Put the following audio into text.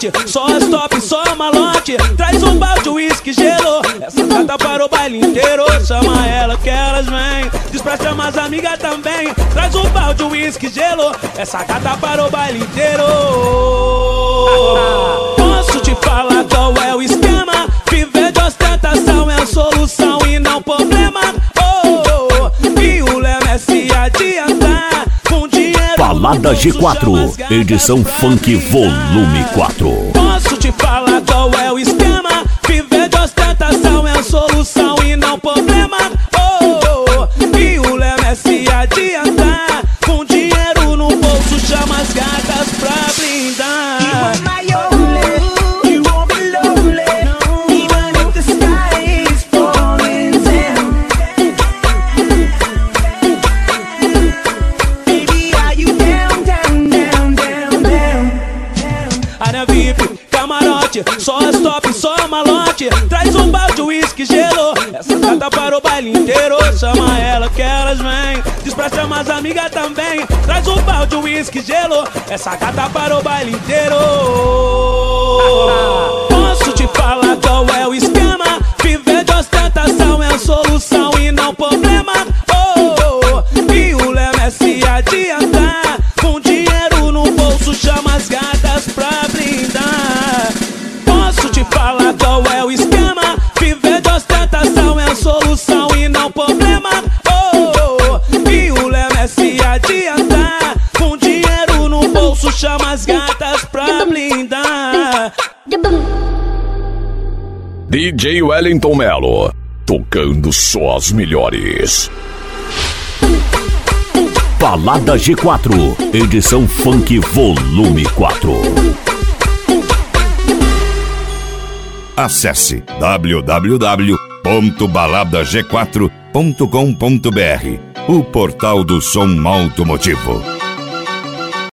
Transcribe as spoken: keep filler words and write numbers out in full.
camarote, só as top, só malote. Traz um balde, uísque, gelo. Essa gata para o baile inteiro. Chama ela que elas vêm. Diz pra chamar as amigas também. Traz um balde, uísque, gelo. Essa gata para o baile inteiro. Posso te falar qual é o esquema? Viver de ostentação é a solução e não problema. Oh, e o lema é se adiantar com dinheiro. Balada G quatro, edição Funk Volume quatro. Posso te falar qual é o esquema? Viver de ostentação é a solução e não problema. Oh, e o lema é se adiantar com dinheiro no bolso. Chama as gatas pra blindar. Só as top, só malote. Traz um balde, uísque, gelo. Essa gata para o baile inteiro. Chama ela que elas vêm. Diz pra chamar as amigas também. Traz um balde, uísque, gelo. Essa gata para o baile inteiro. Posso te falar qual é o esquema? Viver de ostentação é a solução e não problema. Oh, e o lema é se adiantar com dinheiro no bolso. Chama as gatas pra blindar. Posso te falar qual é o esquema? Viver de ostentação é a solução e não problema. Oh, e o lema é se adiantar com dinheiro no bolso. Chama as gatas pra blindar. D J Wellington Mello, tocando só as melhores. Balada G quatro, edição Funk Volume quatro. Acesse w w w ponto balada g quatro ponto com ponto b r, o portal do som automotivo.